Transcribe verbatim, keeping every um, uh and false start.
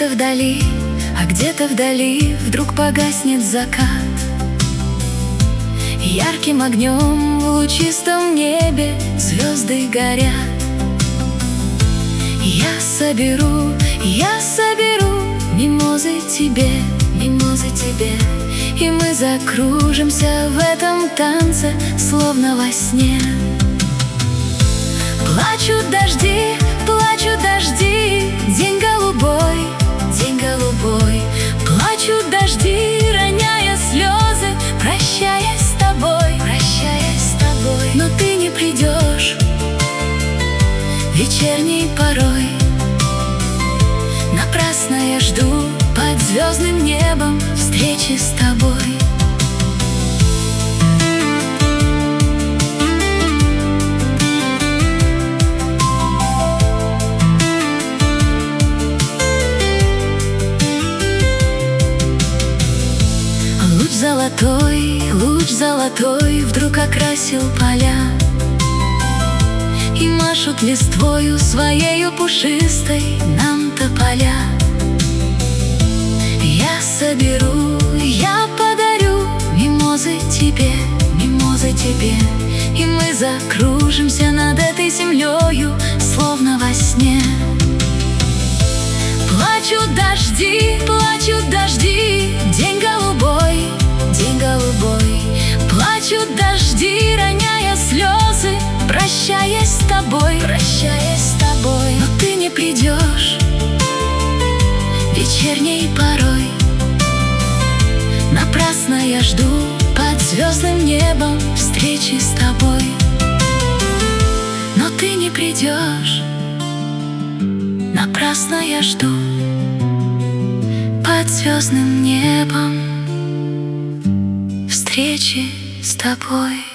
где-то вдали, а где-то вдали вдруг погаснет закат. Ярким огнем в лучистом небе звезды горят. Я соберу, я соберу мимозы тебе, мимозы тебе, и мы закружимся в этом танце, словно во сне. Плачут дожди, плачут дожди, день голубой, день голубой. Плачут дожди, роняя слезы, прощаясь с тобой, прощаясь с тобой. Но ты не придешь вечерней порой. Напрасно я жду под звездным небом встречи с тобой. Луч золотой, луч золотой вдруг окрасил поля, и машут листвою своею пушистой нам тополя. Я соберу, я подарю мимозы тебе, мимозы тебе, и мы закружимся над этой землею, словно во сне. Плачут дожди, плачут дожди, день голубой, день голубой. Плачут дожди, роняя слезы, прощаясь с тобой, прощаясь с тобой. Но ты не придешь вечерней порой. Напрасно я жду под звездным небом встречи с тобой. Но ты не придешь. Напрасно я жду под звездным небом встречи с тобой.